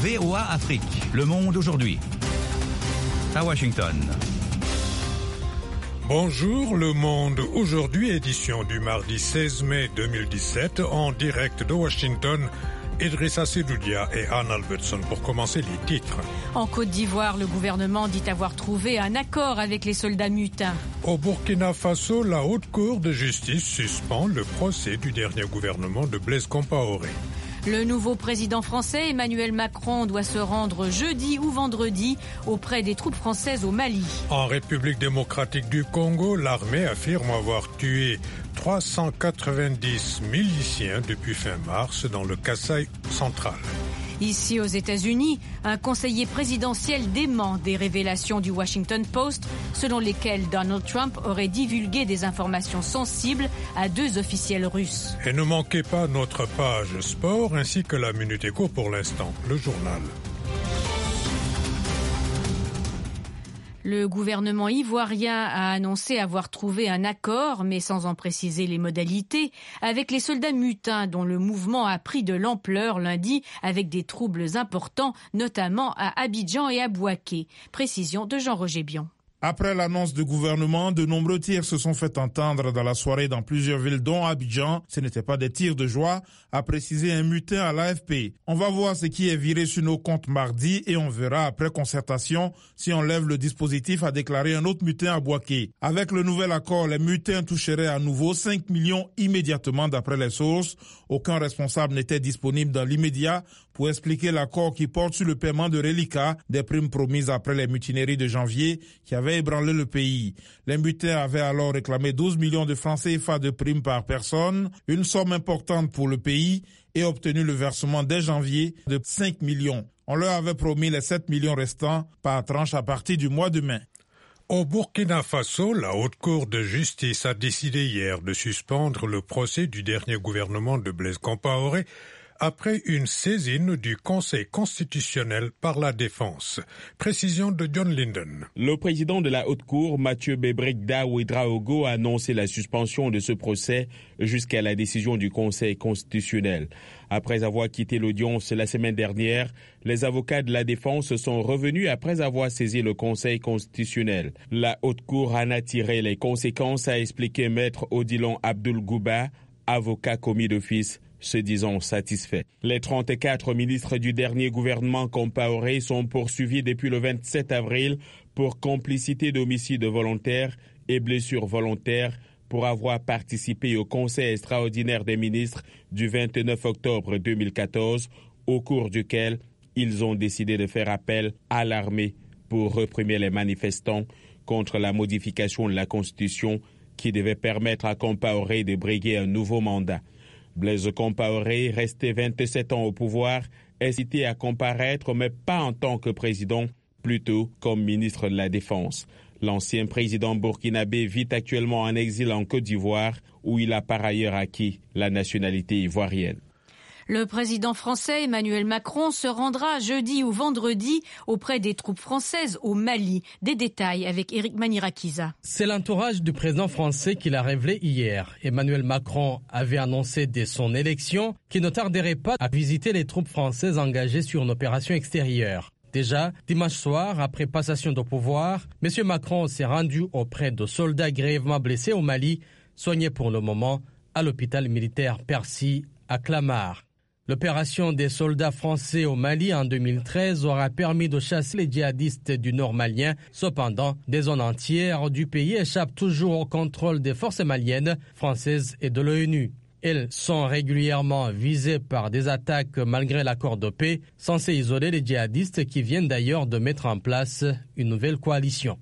VOA Afrique, Le Monde aujourd'hui. À Washington. Bonjour, Le Monde aujourd'hui, édition du mardi 16 mai 2017, en direct de Washington. Idrissa Sedoudia et Anne Albertson pour commencer les titres. En Côte d'Ivoire, le gouvernement dit avoir trouvé un accord avec les soldats mutins. Au Burkina Faso, la Haute Cour de justice suspend le procès du dernier gouvernement de Blaise Compaoré. Le nouveau président français, Emmanuel Macron, doit se rendre jeudi ou vendredi auprès des troupes françaises au Mali. En République démocratique du Congo, l'armée affirme avoir tué 390 miliciens depuis fin mars dans le Kasaï central. Ici aux États-Unis, un conseiller présidentiel dément des révélations du Washington Post selon lesquelles Donald Trump aurait divulgué des informations sensibles à 2 officiels russes. Et ne manquez pas notre page sport ainsi que la Minute Éco pour l'instant, le journal. Le gouvernement ivoirien a annoncé avoir trouvé un accord, mais sans en préciser les modalités, avec les soldats mutins dont le mouvement a pris de l'ampleur lundi avec des troubles importants, notamment à Abidjan et à Bouaké. Précision de Jean-Roger Bion. Après l'annonce du gouvernement, de nombreux tirs se sont fait entendre dans la soirée dans plusieurs villes, dont Abidjan. Ce n'étaient pas des tirs de joie, a précisé un mutin à l'AFP. On va voir ce qui est viré sur nos comptes mardi et on verra après concertation si on lève le dispositif, a déclaré un autre mutin à Bouaké. Avec le nouvel accord, les mutins toucheraient à nouveau 5 millions immédiatement d'après les sources. Aucun responsable n'était disponible dans l'immédiat pour expliquer l'accord qui porte sur le paiement de reliquats des primes promises après les mutineries de janvier qui avaient ébranlé le pays. Les mutins avaient alors réclamé 12 millions de francs CFA de primes par personne, une somme importante pour le pays, et obtenu le versement dès janvier de 5 millions. On leur avait promis les 7 millions restants par tranche à partir du mois de mai. Au Burkina Faso, la Haute Cour de justice a décidé hier de suspendre le procès du dernier gouvernement de Blaise Compaoré après une saisine du Conseil constitutionnel par la défense. Précision de John Linden. Le président de la Haute Cour, Mathieu Bebrek Ouedraogo, a annoncé la suspension de ce procès jusqu'à la décision du Conseil constitutionnel. Après avoir quitté l'audience la semaine dernière, les avocats de la défense sont revenus après avoir saisi le Conseil constitutionnel. La Haute Cour en a tiré les conséquences, a expliqué Maître Odilon Abdoul Gouba, avocat commis d'office, se disant satisfaits. Les 34 ministres du dernier gouvernement Compaoré sont poursuivis depuis le 27 avril pour complicité d'homicide volontaire et blessure volontaire pour avoir participé au Conseil extraordinaire des ministres du 29 octobre 2014, au cours duquel ils ont décidé de faire appel à l'armée pour réprimer les manifestants contre la modification de la Constitution qui devait permettre à Compaoré de briguer un nouveau mandat. Blaise Compaoré, resté 27 ans au pouvoir, est cité à comparaître, mais pas en tant que président, plutôt comme ministre de la Défense. L'ancien président burkinabé vit actuellement en exil en Côte d'Ivoire, où il a par ailleurs acquis la nationalité ivoirienne. Le président français Emmanuel Macron se rendra jeudi ou vendredi auprès des troupes françaises au Mali. Des détails avec Éric Manirakiza. C'est l'entourage du président français qui l'a révélé hier. Emmanuel Macron avait annoncé dès son élection qu'il ne tarderait pas à visiter les troupes françaises engagées sur une opération extérieure. Déjà, dimanche soir, après passation de pouvoir, M. Macron s'est rendu auprès de soldats grièvement blessés au Mali, soignés pour le moment à l'hôpital militaire Percy à Clamart. L'opération des soldats français au Mali en 2013 aura permis de chasser les djihadistes du nord malien. Cependant, des zones entières du pays échappent toujours au contrôle des forces maliennes, françaises et de l'ONU. Elles sont régulièrement visées par des attaques malgré l'accord de paix, censé isoler les djihadistes qui viennent d'ailleurs de mettre en place une nouvelle coalition.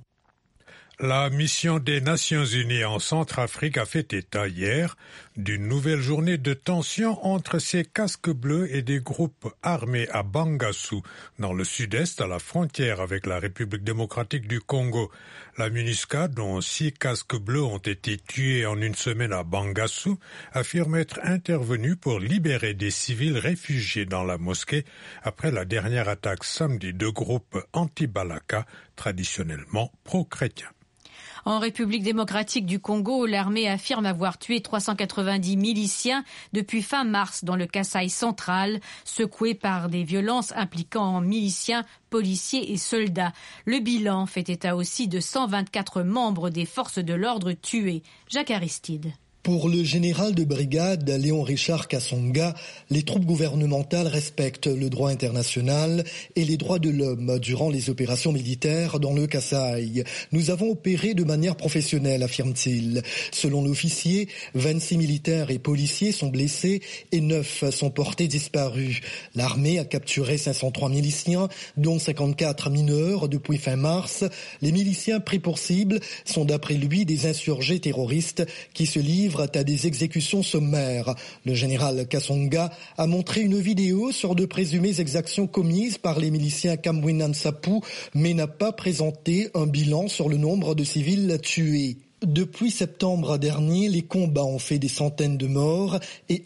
La mission des Nations Unies en Centrafrique a fait état hier d'une nouvelle journée de tension entre ces casques bleus et des groupes armés à Bangassou, dans le sud-est, à la frontière avec la République démocratique du Congo. La MINUSCA, dont 6 casques bleus ont été tués en une semaine à Bangassou, affirme être intervenue pour libérer des civils réfugiés dans la mosquée après la dernière attaque samedi de groupes anti-Balaka, traditionnellement pro-chrétiens. En République démocratique du Congo, l'armée affirme avoir tué 390 miliciens depuis fin mars dans le Kasaï central, secoués par des violences impliquant miliciens, policiers et soldats. Le bilan fait état aussi de 124 membres des forces de l'ordre tués. Jacques Aristide. Pour le général de brigade Léon Richard Kassonga, les troupes gouvernementales respectent le droit international et les droits de l'homme durant les opérations militaires dans le Kasaï. Nous avons opéré de manière professionnelle, affirme-t-il. Selon l'officier, 26 militaires et policiers sont blessés et 9 sont portés disparus. L'armée a capturé 503 miliciens, dont 54 mineurs depuis fin mars. Les miliciens pris pour cible sont d'après lui des insurgés terroristes qui se livrent à des exécutions sommaires. Le général Kassonga a montré une vidéo sur de présumées exactions commises par les miliciens Kamwina Nsapu, mais n'a pas présenté un bilan sur le nombre de civils tués. Depuis septembre dernier, les combats ont fait des centaines de morts et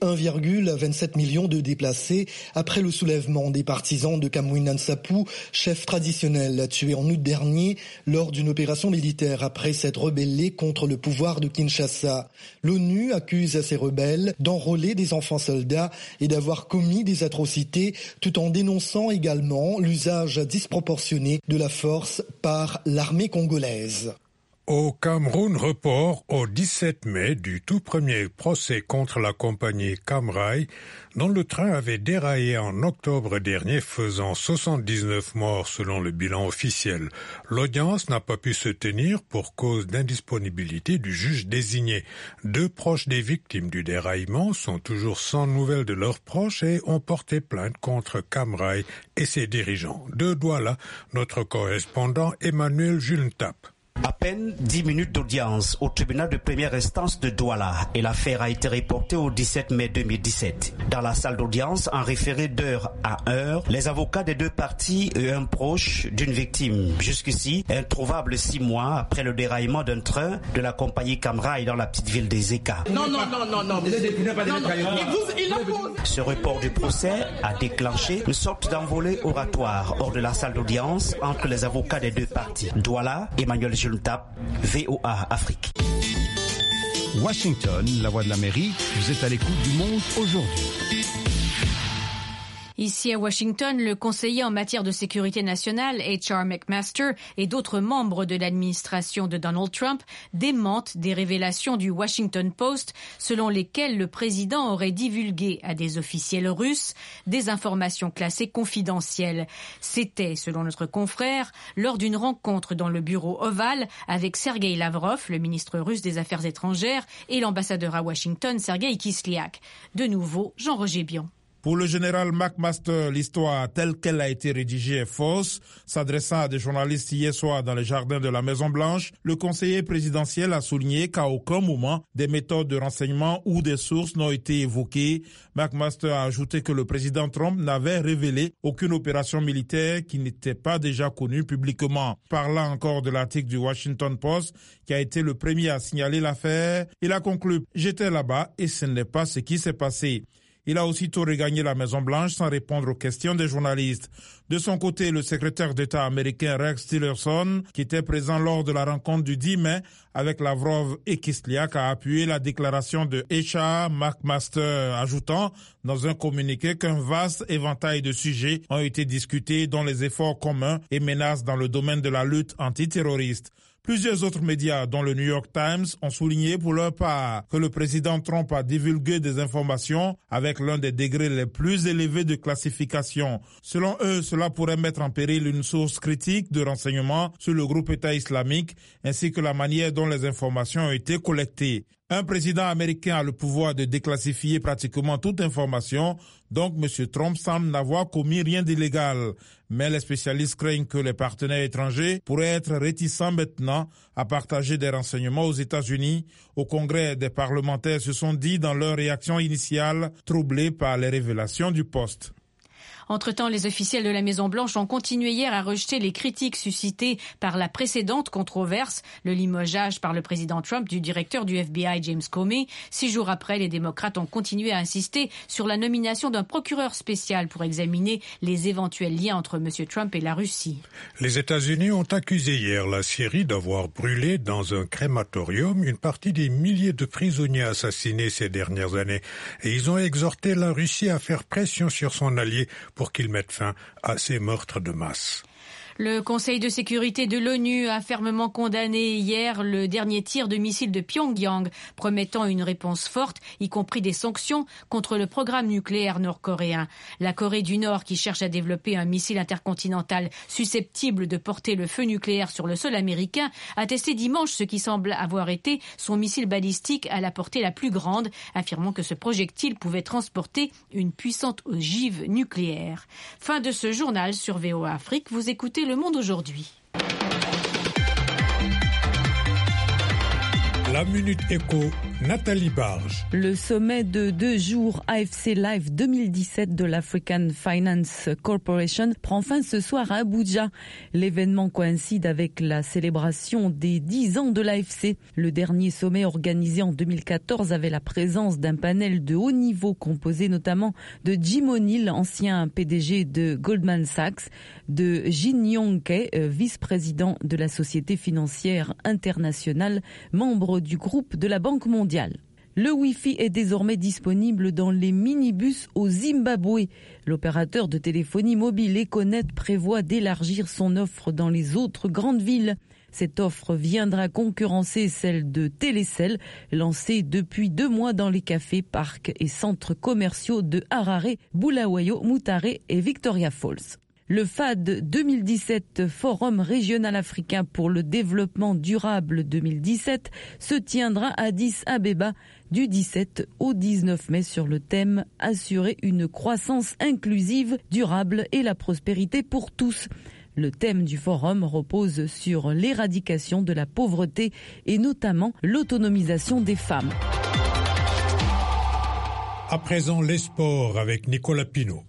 1,27 million de déplacés après le soulèvement des partisans de Kamwina Nsapu, chef traditionnel tué en août dernier lors d'une opération militaire après s'être rebellé contre le pouvoir de Kinshasa. L'ONU accuse ces rebelles d'enrôler des enfants soldats et d'avoir commis des atrocités tout en dénonçant également l'usage disproportionné de la force par l'armée congolaise. Au Cameroun, report au 17 mai du tout premier procès contre la compagnie Camrail, dont le train avait déraillé en octobre dernier, faisant 79 morts selon le bilan officiel. L'audience n'a pas pu se tenir pour cause d'indisponibilité du juge désigné. 2 proches des victimes du déraillement sont toujours sans nouvelles de leurs proches et ont porté plainte contre Camrail et ses dirigeants. De Douala, notre correspondant Emmanuel Julentap. À peine 10 minutes d'audience au tribunal de première instance de Douala et l'affaire a été reportée au 17 mai 2017. Dans la salle d'audience, en référé d'heure à heure, les avocats des 2 parties et un proche d'une victime, jusqu'ici introuvable 6 mois après le déraillement d'un train de la compagnie Camrail dans la petite ville des Eka. Non. Ce report du procès a déclenché une sorte d'envolée oratoire hors de la salle d'audience entre les avocats des 2 parties. Douala, Emmanuel Julentap, VOA Afrique. Washington, la voix de l'Amérique, vous êtes à l'écoute du Monde aujourd'hui. Ici à Washington, le conseiller en matière de sécurité nationale, H.R. McMaster, et d'autres membres de l'administration de Donald Trump démentent des révélations du Washington Post selon lesquelles le président aurait divulgué à des officiels russes des informations classées confidentielles. C'était, selon notre confrère, lors d'une rencontre dans le bureau ovale avec Sergueï Lavrov, le ministre russe des Affaires étrangères, et l'ambassadeur à Washington, Sergueï Kislyak. De nouveau, Jean-Roger Bion. Pour le général McMaster, l'histoire telle qu'elle a été rédigée est fausse. S'adressant à des journalistes hier soir dans les jardins de la Maison-Blanche, le conseiller présidentiel a souligné qu'à aucun moment des méthodes de renseignement ou des sources n'ont été évoquées. McMaster a ajouté que le président Trump n'avait révélé aucune opération militaire qui n'était pas déjà connue publiquement. Parlant encore de l'article du Washington Post, qui a été le premier à signaler l'affaire, il a conclu « J'étais là-bas et ce n'est pas ce qui s'est passé ». Il a aussitôt regagné la Maison-Blanche sans répondre aux questions des journalistes. De son côté, le secrétaire d'État américain Rex Tillerson, qui était présent lors de la rencontre du 10 mai avec Lavrov et Kislyak, a appuyé la déclaration de H.R. McMaster, ajoutant dans un communiqué qu'un vaste éventail de sujets ont été discutés, dont les efforts communs et menaces dans le domaine de la lutte antiterroriste. Plusieurs autres médias, dont le New York Times, ont souligné pour leur part que le président Trump a divulgué des informations avec l'un des degrés les plus élevés de classification. Selon eux, cela pourrait mettre en péril une source critique de renseignement sur le groupe État islamique ainsi que la manière dont les informations ont été collectées. Un président américain a le pouvoir de déclassifier pratiquement toute information, donc M. Trump semble n'avoir commis rien d'illégal. Mais les spécialistes craignent que les partenaires étrangers pourraient être réticents maintenant à partager des renseignements aux États-Unis. Au Congrès, des parlementaires se sont dit dans leur réaction initiale troublés par les révélations du Poste. Entre-temps, les officiels de la Maison-Blanche ont continué hier à rejeter les critiques suscitées par la précédente controverse, le limogeage par le président Trump du directeur du FBI James Comey. 6 jours après, les démocrates ont continué à insister sur la nomination d'un procureur spécial pour examiner les éventuels liens entre M. Trump et la Russie. Les États-Unis ont accusé hier la Syrie d'avoir brûlé dans un crématorium une partie des milliers de prisonniers assassinés ces dernières années. Et ils ont exhorté la Russie à faire pression sur son allié pour qu'il mette fin à ces meurtres de masse. Le Conseil de sécurité de l'ONU a fermement condamné hier le dernier tir de missile de Pyongyang, promettant une réponse forte, y compris des sanctions contre le programme nucléaire nord-coréen. La Corée du Nord, qui cherche à développer un missile intercontinental susceptible de porter le feu nucléaire sur le sol américain, a testé dimanche ce qui semble avoir été son missile balistique à la portée la plus grande, affirmant que ce projectile pouvait transporter une puissante ogive nucléaire. Fin de ce journal sur VOA Afrique. Vous écoutez Le Monde aujourd'hui. La Minute Éco, Nathalie Barge. Le sommet de 2 jours AFC Live 2017 de l'African Finance Corporation prend fin ce soir à Abuja. L'événement coïncide avec la célébration des 10 ans de l'AFC. Le dernier sommet organisé en 2014 avait la présence d'un panel de haut niveau composé notamment de Jim O'Neill, ancien PDG de Goldman Sachs, de Jin Yong-Kei, vice-président de la Société financière internationale, membre du groupe de la Banque mondiale. Le Wi-Fi est désormais disponible dans les minibus au Zimbabwe. L'opérateur de téléphonie mobile Econet prévoit d'élargir son offre dans les autres grandes villes. Cette offre viendra concurrencer celle de Télécel, lancée depuis 2 mois dans les cafés, parcs et centres commerciaux de Harare, Bulawayo, Mutare et Victoria Falls. Le FAD 2017, Forum régional africain pour le développement durable 2017, se tiendra à Addis Abeba du 17 au 19 mai sur le thème « Assurer une croissance inclusive, durable et la prospérité pour tous ». Le thème du forum repose sur l'éradication de la pauvreté et notamment l'autonomisation des femmes. À présent, les sports avec Nicolas Pinault.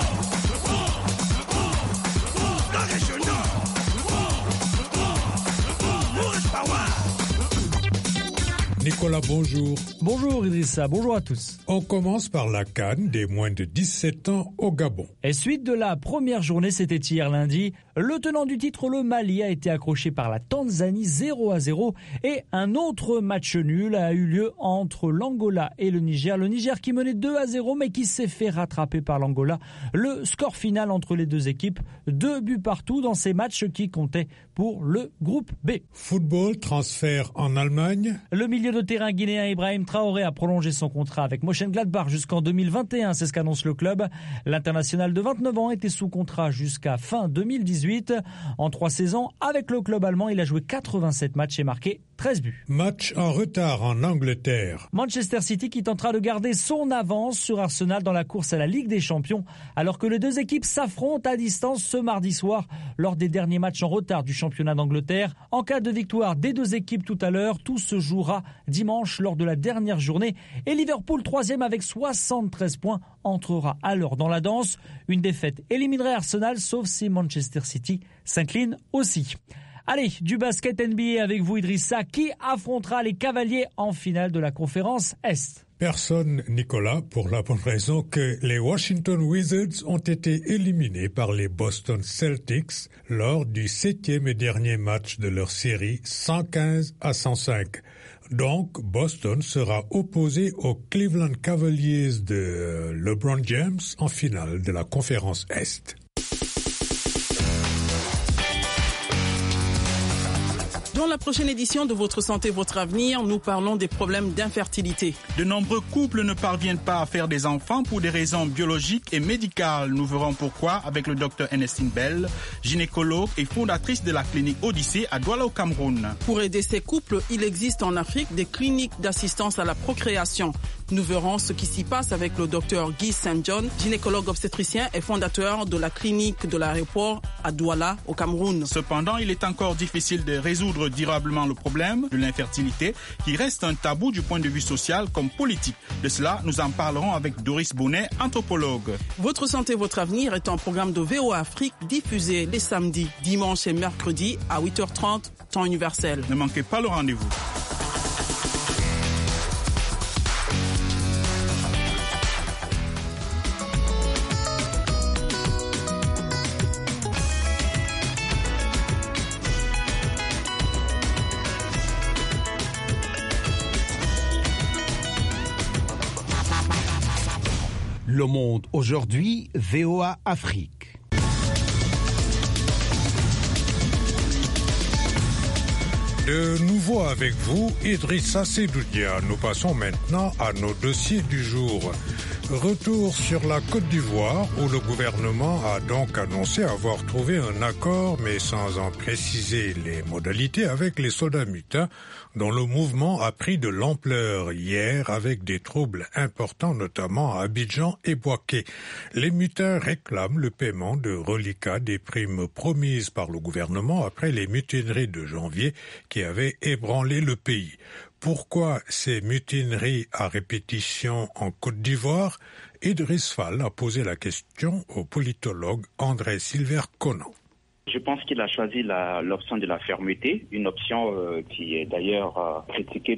Nicolas, bonjour. Bonjour Idrissa, bonjour à tous. On commence par la CAN des moins de 17 ans au Gabon. Et suite de la première journée, c'était hier lundi, le tenant du titre, le Mali, a été accroché par la Tanzanie 0-0 et un autre match nul a eu lieu entre l'Angola et le Niger. Le Niger qui menait 2-0 mais qui s'est fait rattraper par l'Angola. Le score final entre les deux équipes, 2 buts partout dans ces matchs qui comptaient pour le groupe B. Football, transfert en Allemagne. Le milieu de terrain guinéen Ibrahim Traoré a prolongé son contrat avec Mönchengladbach jusqu'en 2021, c'est ce qu'annonce le club. L'international de 29 ans était sous contrat jusqu'à fin 2018. En 3 saisons, avec le club allemand, il a joué 87 matchs et marqué 13 buts. Match en retard en Angleterre. Manchester City qui tentera de garder son avance sur Arsenal dans la course à la Ligue des Champions, alors que les deux équipes s'affrontent à distance ce mardi soir lors des derniers matchs en retard du championnat d'Angleterre. En cas de victoire des deux équipes tout à l'heure, tout se jouera dimanche lors de la dernière journée et Liverpool 3e avec 73 points entrera alors dans la danse. Une défaite éliminerait Arsenal sauf si Manchester City s'incline aussi. Allez, du basket NBA avec vous Idrissa, qui affrontera les Cavaliers en finale de la conférence Est. Personne, Nicolas, pour la bonne raison que les Washington Wizards ont été éliminés par les Boston Celtics lors du 7e et dernier match de leur série 115-105. Donc, Boston sera opposé aux Cleveland Cavaliers de LeBron James en finale de la conférence Est. Dans la prochaine édition de Votre Santé, Votre Avenir, nous parlons des problèmes d'infertilité. De nombreux couples ne parviennent pas à faire des enfants pour des raisons biologiques et médicales. Nous verrons pourquoi avec le Dr Ernestine Bell, gynécologue et fondatrice de la clinique Odyssée à Douala au Cameroun. Pour aider ces couples, il existe en Afrique des cliniques d'assistance à la procréation. Nous verrons ce qui s'y passe avec le Dr Guy St. John, gynécologue obstétricien et fondateur de la clinique de l'aéroport à Douala, au Cameroun. Cependant, il est encore difficile de résoudre durablement le problème de l'infertilité qui reste un tabou du point de vue social comme politique. De cela, nous en parlerons avec Doris Bonnet, anthropologue. Votre santé, votre avenir est un programme de VOA Afrique diffusé les samedis, dimanches et mercredis à 8h30, temps universel. Ne manquez pas le rendez-vous. Le Monde aujourd'hui, VOA Afrique. De nouveau avec vous, Idrissa Seydoudia. Nous passons maintenant à nos dossiers du jour. Retour sur la Côte d'Ivoire où le gouvernement a donc annoncé avoir trouvé un accord mais sans en préciser les modalités avec les soldats mutins dont le mouvement a pris de l'ampleur hier avec des troubles importants notamment à Abidjan et Bouaké. Les mutins réclament le paiement de reliquats des primes promises par le gouvernement après les mutineries de janvier qui avaient ébranlé le pays. Pourquoi ces mutineries à répétition en Côte d'Ivoire? Idriss Fall a posé la question au politologue André Silver-Conan. Je pense qu'il a choisi l'option de la fermeté, une option qui est d'ailleurs critiquée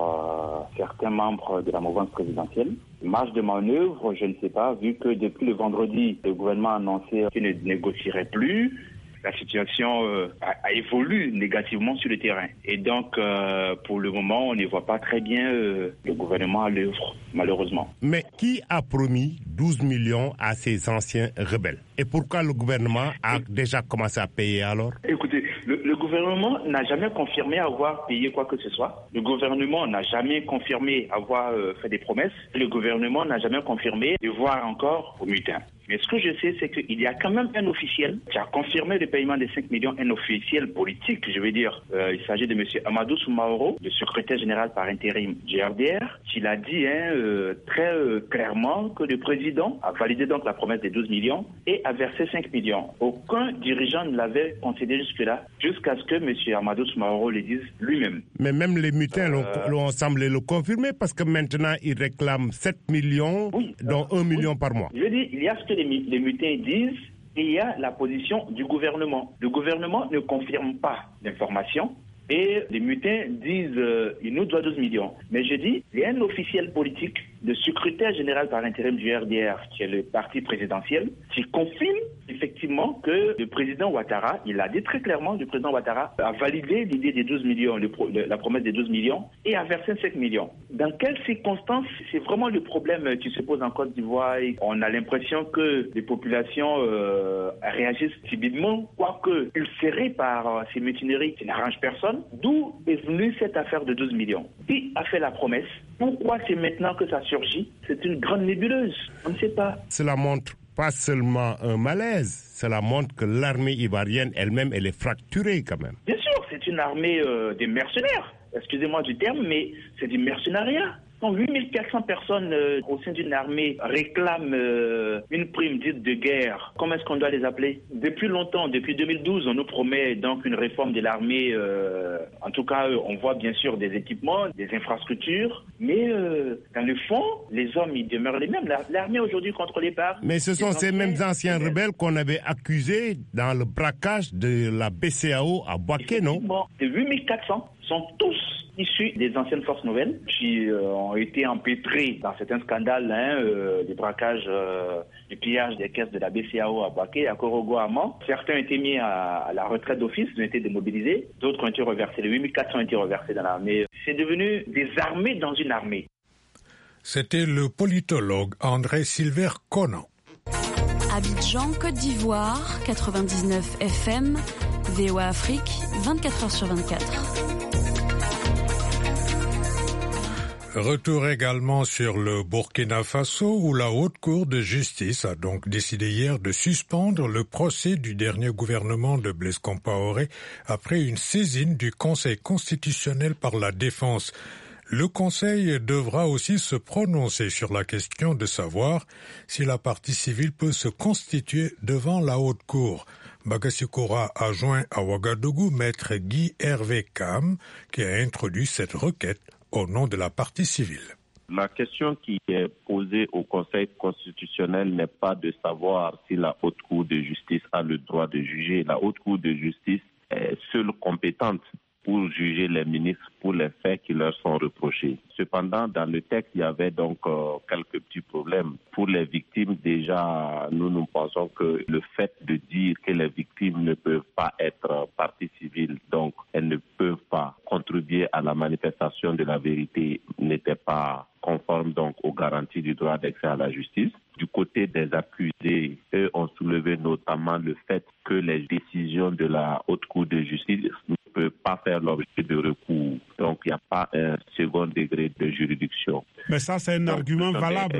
par certains membres de la mouvance présidentielle. Marge de manœuvre, je ne sais pas, vu que depuis le vendredi, le gouvernement a annoncé qu'il ne négocierait plus. La situation a évolué négativement sur le terrain. Et donc, pour le moment, on ne voit pas très bien le gouvernement à l'œuvre, malheureusement. Mais qui a promis 12 millions à ces anciens rebelles? Et pourquoi le gouvernement a déjà commencé à payer alors? Écoutez, le gouvernement n'a jamais confirmé avoir payé quoi que ce soit. Le gouvernement n'a jamais confirmé avoir fait des promesses. Le gouvernement n'a jamais confirmé de voir encore aux mutins. Mais ce que je sais, c'est qu'il y a quand même un officiel qui a confirmé le paiement des 5 millions, un officiel politique, je veux dire. Il s'agit de M. Amadou Soumaoro, le secrétaire général par intérim du RDR, qui l'a dit très clairement que le président a validé donc la promesse des 12 millions et a versé 5 millions. Aucun dirigeant ne l'avait concédé jusque-là, jusqu'à ce que M. Amadou Soumaoro le dise lui-même. Mais même les mutins l'ont semblé le confirmer parce que maintenant ils réclament 7 millions, dont 1 million par mois. Je dis, il y a ce que les mutins disent et il y a la position du gouvernement. Le gouvernement ne confirme pas l'information et les mutins disent il nous doit 12 millions. Mais je dis, il y a un officiel politique, le secrétaire général par intérim du RDR, qui est le parti présidentiel, qui confirme effectivement que le président Ouattara, il a dit très clairement, le président Ouattara a validé l'idée des 12 millions, la promesse des 12 millions, et a versé 5 millions. Dans quelles circonstances? C'est vraiment le problème qui se pose en Côte d'Ivoire. On a l'impression que les populations réagissent timidement, quoique ulcérées par ces mutineries qui n'arrangent personne. D'où est venue cette affaire de 12 millions? Qui a fait la promesse? Pourquoi c'est maintenant que ça surgit? C'est une grande nébuleuse. On ne sait pas. Cela montre pas seulement un malaise, cela montre que l'armée ivoirienne elle-même, elle est fracturée quand même. Bien sûr, c'est une armée des mercenaires. Excusez-moi du terme, mais c'est du mercenariat. Quand 8400 personnes au sein d'une armée réclament une prime dite de guerre, comment est-ce qu'on doit les appeler? Depuis longtemps, depuis 2012, on nous promet donc une réforme de l'armée. En tout cas, on voit bien sûr des équipements, des infrastructures, mais dans le fond, les hommes, ils demeurent les mêmes. L'armée aujourd'hui contrôlée par... Mais ce sont ces mêmes anciens rebelles qu'on avait accusés dans le braquage de la BCAO à Bouaké, non? Les 8400 sont tous issus des anciennes forces nouvelles qui ont été empêtrés dans certains scandales, des braquages, du pillage des caisses de la BCAO à Bouaké, à Korogo, à Mans. Certains ont été mis à la retraite d'office, ils ont été démobilisés. D'autres ont été reversés. Les 8400 ont été reversés dans l'armée. C'est devenu des armées dans une armée. C'était le politologue André Silver-Conan. Abidjan, Côte d'Ivoire, 99 FM, VOA Afrique, 24h sur 24. Retour également sur le Burkina Faso où la Haute Cour de justice a donc décidé hier de suspendre le procès du dernier gouvernement de Blaise Compaoré après une saisine du Conseil constitutionnel par la défense. Le Conseil devra aussi se prononcer sur la question de savoir si la partie civile peut se constituer devant la Haute Cour. Bagasikora a joint à Ouagadougou maître Guy Hervé Kam, qui a introduit cette requête au nom de la partie civile. La question qui est posée au Conseil constitutionnel n'est pas de savoir si la Haute Cour de justice a le droit de juger. La Haute Cour de justice est seule compétente pour juger les ministres pour les faits qui leur sont reprochés. Cependant, dans le texte, il y avait donc quelques petits problèmes. Pour les victimes, déjà, nous pensons que le fait de dire que les victimes ne peuvent pas être partie civile, donc elles ne peuvent pas contribuer à la manifestation de la vérité, n'était pas conforme donc aux garanties du droit d'accès à la justice. Du côté des accusés, eux ont soulevé notamment le fait que les décisions de la Haute Cour de justice ne peuvent pas faire l'objet de recours. Donc, il n'y a pas un second degré de juridiction. Mais ça, c'est un argument valable.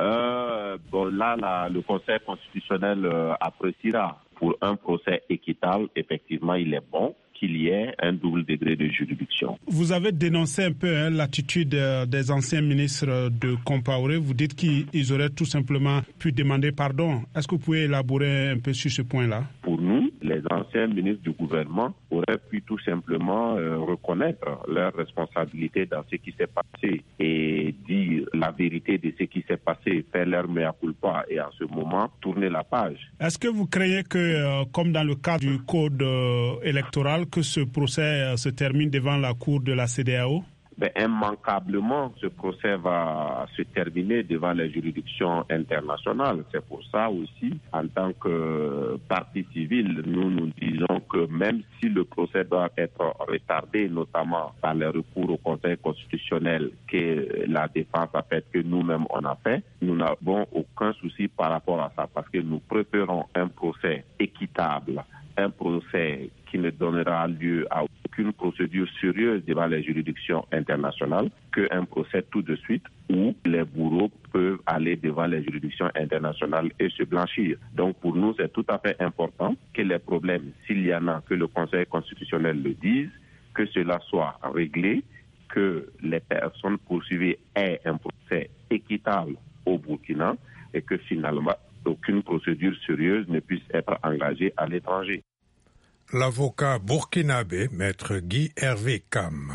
Le Conseil constitutionnel appréciera. Pour un procès équitable, effectivement, il est bon qu'il y ait un double degré de juridiction. Vous avez dénoncé un peu l'attitude des anciens ministres de Compaoré. Vous dites qu'ils auraient tout simplement pu demander pardon. Est-ce que vous pouvez élaborer un peu sur ce point-là? Pour nous, les anciens ministres du gouvernement auraient pu tout simplement reconnaître leurs responsabilités dans ce qui s'est passé et dire la vérité de ce qui s'est passé, faire leur mea culpa et en ce moment tourner la page. Est-ce que vous craignez que, comme dans le cas du code électoral, que ce procès se termine devant la cour de la CEDEAO? Immanquablement, ce procès va se terminer devant les juridictions internationales. C'est pour ça aussi, en tant que partie civile, nous disons que même si le procès doit être retardé, notamment par les recours au Conseil constitutionnel que la défense a fait, que nous-mêmes on a fait, nous n'avons aucun souci par rapport à ça, parce que nous préférons un procès équitable, un procès qui ne donnera lieu à aucune procédure sérieuse devant les juridictions internationales qu'un procès tout de suite où les bourreaux peuvent aller devant les juridictions internationales et se blanchir. Donc pour nous, c'est tout à fait important que les problèmes, s'il y en a, que le Conseil constitutionnel le dise, que cela soit réglé, que les personnes poursuivies aient un procès équitable au Burkina et que finalement aucune procédure sérieuse ne puisse être engagée à l'étranger. L'avocat burkinabé, maître Guy Hervé Kam.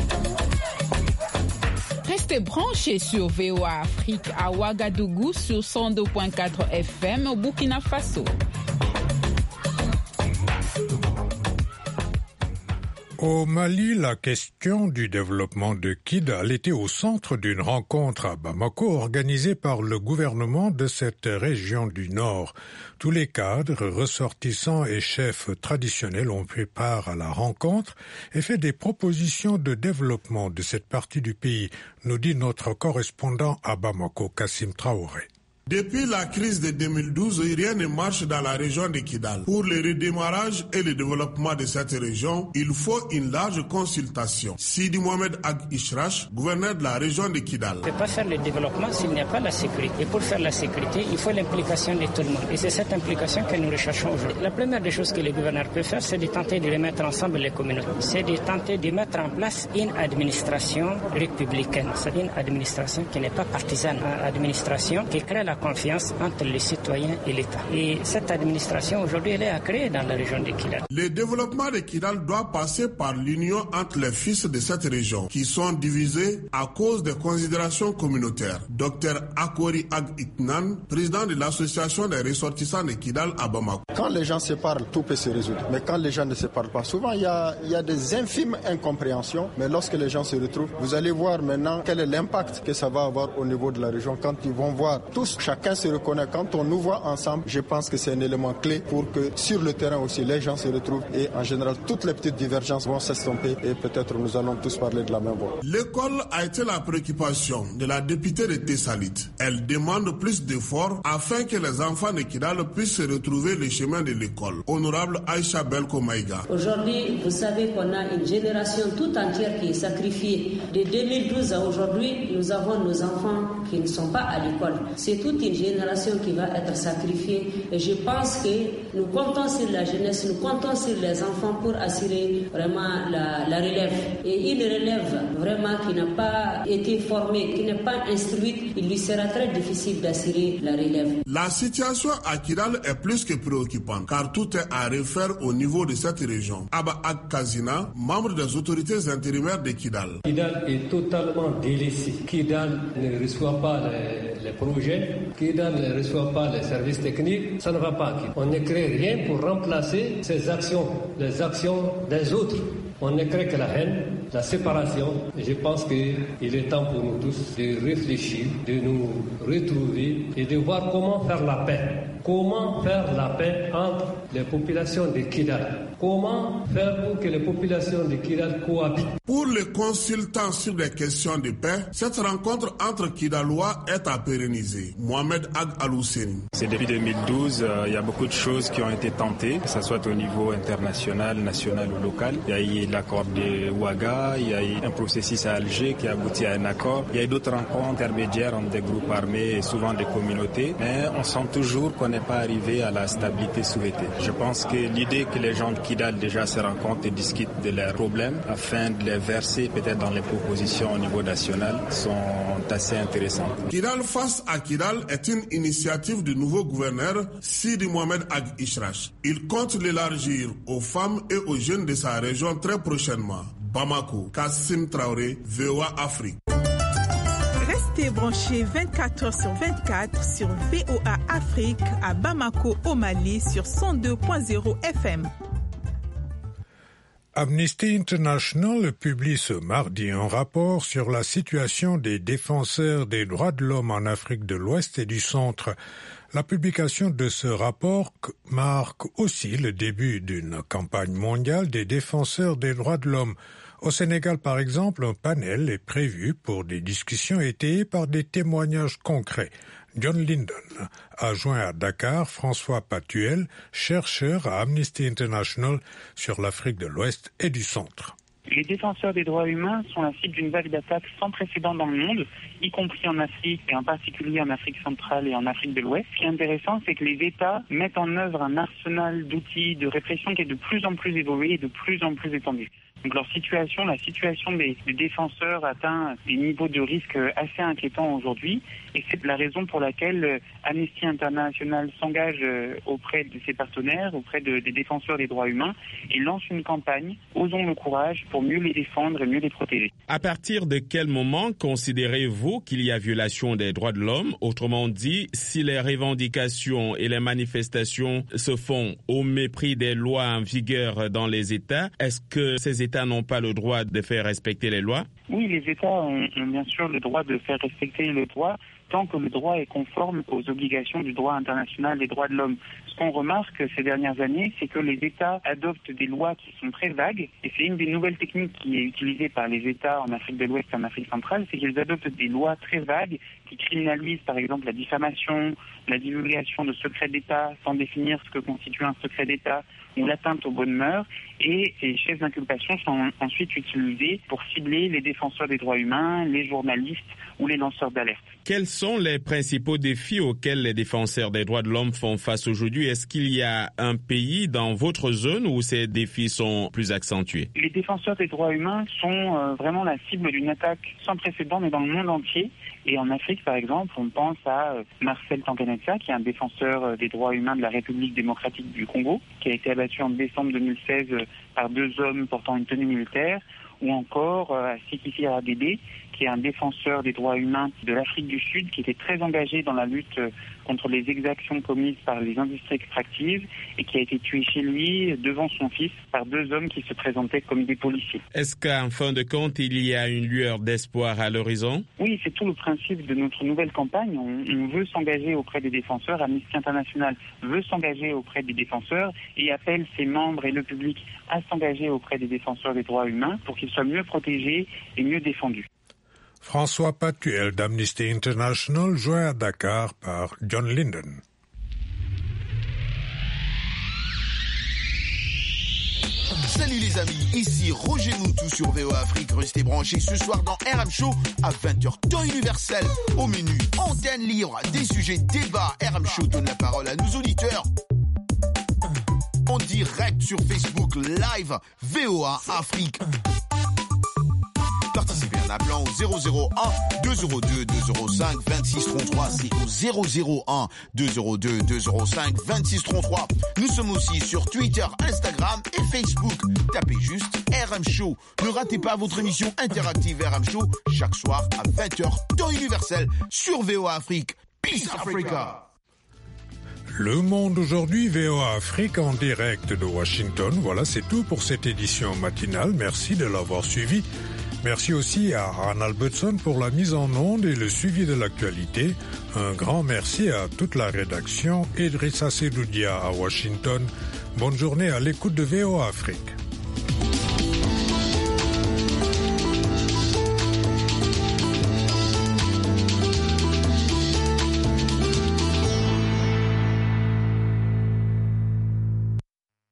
Restez branchés sur VOA Afrique à Ouagadougou sur 102.4 FM au Burkina Faso. Au Mali, la question du développement de Kidal était au centre d'une rencontre à Bamako organisée par le gouvernement de cette région du Nord. Tous les cadres, ressortissants et chefs traditionnels ont pris part à la rencontre et fait des propositions de développement de cette partie du pays, nous dit notre correspondant à Bamako, Kassim Traoré. Depuis la crise de 2012, rien ne marche dans la région de Kidal. Pour le redémarrage et le développement de cette région, il faut une large consultation. Sidi Mohamed Ag Ishrash, gouverneur de la région de Kidal. On ne peut pas faire le développement s'il n'y a pas la sécurité. Et pour faire la sécurité, il faut l'implication de tout le monde. Et c'est cette implication que nous recherchons aujourd'hui. La première des choses que le gouverneur peut faire, c'est de tenter de remettre ensemble les communautés. C'est de tenter de mettre en place une administration républicaine. C'est une administration qui n'est pas partisane, une administration qui crée la confiance entre les citoyens et l'État. Et cette administration, aujourd'hui, elle est à créer dans la région de Kidal. Le développement de Kidal doit passer par l'union entre les fils de cette région, qui sont divisés à cause des considérations communautaires. Dr Akori Ag Itnan, président de l'association des ressortissants de Kidal à Bamako. Quand les gens se parlent, tout peut se résoudre. Mais quand les gens ne se parlent pas, souvent il y a des infimes incompréhensions. Mais lorsque les gens se retrouvent, vous allez voir maintenant quel est l'impact que ça va avoir au niveau de la région. Quand ils vont voir tous, chacun se reconnaît. Quand on nous voit ensemble, je pense que c'est un élément clé pour que sur le terrain aussi, les gens se retrouvent et en général, toutes les petites divergences vont s'estomper et peut-être nous allons tous parler de la même voix. L'école a été la préoccupation de la députée de Tessalit. Elle demande plus d'efforts afin que les enfants de Kidal puissent se retrouver le chemin de l'école. Honorable Aïcha Belko Maïga. Aujourd'hui, vous savez qu'on a une génération tout entière qui est sacrifiée. De 2012 à aujourd'hui, nous avons nos enfants qui ne sont pas à l'école. C'est toute une génération qui va être sacrifiée et je pense que Nous comptons sur la jeunesse, nous comptons sur les enfants pour assurer vraiment la relève. Et une relève vraiment qui n'a pas été formée, qui n'est pas instruite, il lui sera très difficile d'assurer la relève. La situation à Kidal est plus que préoccupante car tout est à refaire au niveau de cette région. Abba Ak-Kazina, membre des autorités intérimaires de Kidal. Kidal est totalement délaissé. Kidal ne reçoit pas les projets, Kidal ne reçoit pas les services techniques. Ça ne va pas. On ne crée rien pour remplacer ces actions, les actions des autres. On ne crée que la haine, la séparation. Et je pense qu'il est temps pour nous tous de réfléchir, de nous retrouver et de voir comment faire la paix. Comment faire la paix entre les populations de Kidal? Comment faire pour que les populations de Kidal cohabitent? Pour les consultants sur des questions de paix, cette rencontre entre Kidalois est à pérenniser. Mohamed Ag Al-Husseini. C'est depuis 2012, il y a beaucoup de choses qui ont été tentées, que ce soit au niveau international, national ou local. Il y a eu l'accord de Ouaga, il y a eu un processus à Alger qui a abouti à un accord. Il y a eu d'autres rencontres intermédiaires entre des groupes armés et souvent des communautés. Mais on sent toujours qu'on n'est pas arrivé à la stabilité souhaitée. Je pense que l'idée que les gens de Kidal déjà se rencontrent et discutent de leurs problèmes afin de les verser peut-être dans les propositions au niveau national sont assez intéressantes. Kidal face à Kidal est une initiative du nouveau gouverneur Sidi Mohamed Ag Ishrash. Il compte l'élargir aux femmes et aux jeunes de sa région très prochainement. Bamako, Kassim Traoré, VOA Afrique. Restez branchés 24h/24 sur VOA Afrique à Bamako au Mali sur 102.0 FM. Amnesty International publie ce mardi un rapport sur la situation des défenseurs des droits de l'homme en Afrique de l'Ouest et du Centre. La publication de ce rapport marque aussi le début d'une campagne mondiale des défenseurs des droits de l'homme. Au Sénégal, par exemple, un panel est prévu pour des discussions étayées par des témoignages concrets. John Linden a joint à Dakar François Patuel, chercheur à Amnesty International sur l'Afrique de l'Ouest et du Centre. Les défenseurs des droits humains sont la cible d'une vague d'attaques sans précédent dans le monde, y compris en Afrique et en particulier en Afrique centrale et en Afrique de l'Ouest. Ce qui est intéressant, c'est que les États mettent en œuvre un arsenal d'outils de répression qui est de plus en plus évolué et de plus en plus étendu. Donc la situation des défenseurs atteint des niveaux de risque assez inquiétants aujourd'hui et c'est la raison pour laquelle Amnesty International s'engage auprès de ses partenaires, auprès des défenseurs des droits humains et lance une campagne « Osons le courage » pour mieux les défendre et mieux les protéger. À partir de quel moment considérez-vous qu'il y a violation des droits de l'homme? Autrement dit, si les revendications et les manifestations se font au mépris des lois en vigueur dans les États, est-ce que ces États n'ont pas le droit de faire respecter les lois? Oui, les États ont bien sûr le droit de faire respecter le droit tant que le droit est conforme aux obligations du droit international des droits de l'homme. Ce qu'on remarque ces dernières années, c'est que les États adoptent des lois qui sont très vagues, et c'est une des nouvelles techniques qui est utilisée par les États en Afrique de l'Ouest et en Afrique centrale, c'est qu'ils adoptent des lois très vagues qui criminalisent par exemple la diffamation, la divulgation de secrets d'État sans définir ce que constitue un secret d'État, ou l'atteinte aux bonnes mœurs, et ces chefs d'inculpation sont ensuite utilisés pour cibler les défenseurs des droits humains, les journalistes ou les lanceurs d'alerte. Quels sont les principaux défis auxquels les défenseurs des droits de l'homme font face aujourd'hui? Est-ce qu'il y a un pays dans votre zone où ces défis sont plus accentués? Les défenseurs des droits humains sont vraiment la cible d'une attaque sans précédent, mais dans le monde entier. Et en Afrique, par exemple, on pense à Marcel Tanganetsa, qui est un défenseur des droits humains de la République démocratique du Congo, qui a été abattu en décembre 2016 par 2 hommes portant une tenue militaire, ou encore à Sikisi Adede, qui est un défenseur des droits humains de l'Afrique du Sud, qui était très engagé dans la lutte contre les exactions commises par les industries extractives et qui a été tué chez lui devant son fils par 2 hommes qui se présentaient comme des policiers. Est-ce qu'en fin de compte, il y a une lueur d'espoir à l'horizon? Oui, c'est tout le principe de notre nouvelle campagne. On veut s'engager auprès des défenseurs. Amnesty International veut s'engager auprès des défenseurs et appelle ses membres et le public à s'engager auprès des défenseurs des droits humains pour qu'ils soient mieux protégés et mieux défendus. François Patuel d'Amnesty International, joint à Dakar par John Linden. Salut les amis, ici Roger Moutou sur VOA Afrique. Restez branchés ce soir dans RM Show à 20h, temps universel. Au menu, antenne libre, des sujets, débats. RM Show donne la parole à nos auditeurs. en direct sur Facebook Live VOA Afrique. Participez en appelant au 001 202 205 26 33. C'est au 001 202 205 26 33. Nous sommes aussi sur Twitter, Instagram et Facebook. Tapez juste RM Show. Ne ratez pas votre émission interactive RM Show chaque soir à 20h, temps universel sur VOA Afrique. Peace Africa. Le Monde aujourd'hui, VOA Afrique en direct de Washington. Voilà, c'est tout pour cette édition matinale. Merci de l'avoir suivi. Merci aussi à Anne Albertson pour la mise en onde et le suivi de l'actualité. Un grand merci à toute la rédaction. Idrissa Sedoudia à Washington. Bonne journée à l'écoute de VOA Afrique.